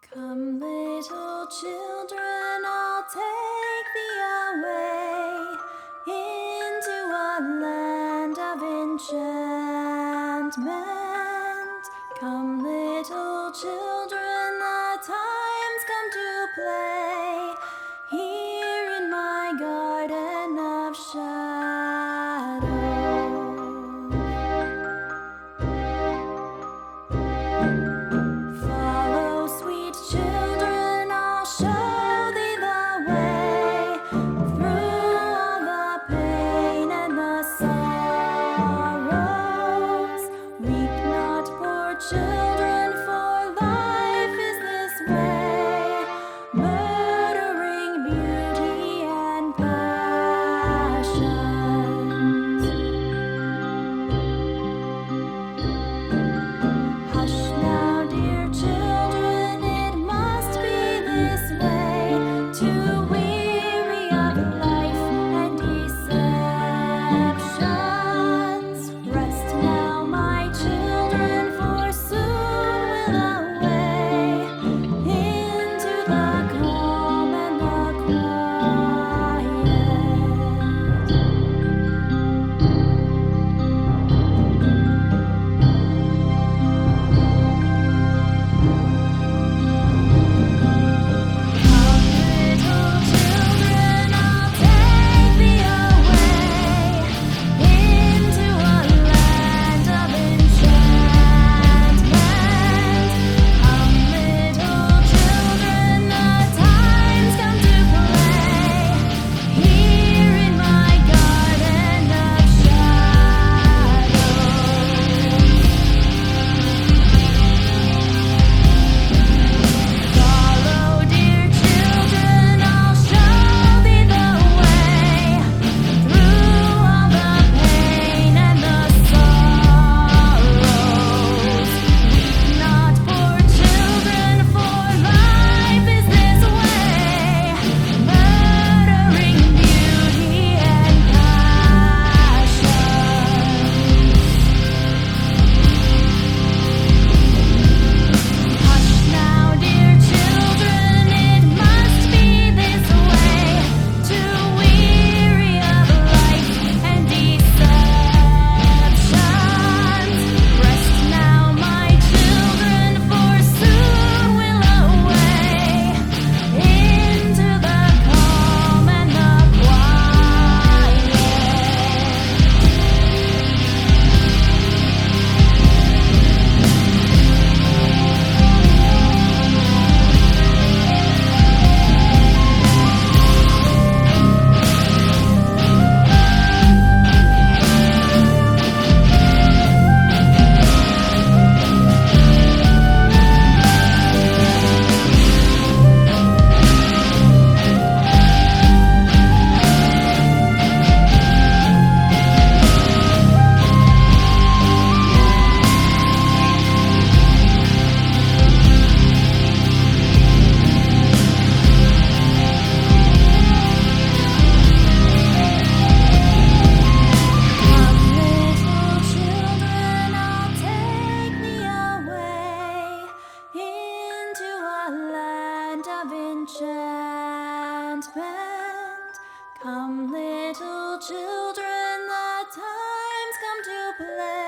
Come, little children, I'll take thee away into a land of enchantment. Come, little children, the time's come to play here in my garden of shadow. Follow, sweet children, I'll show thee the way through all the pain and the sorrows. Weep not, poor children, for life is this way, murdering beauty and passions. Hush now, dear children, it must be this way, too weary of life and deceptions. Rest now, my children, for soon we'll away into the calm and the enchantment. Come, little children, the time's come to play.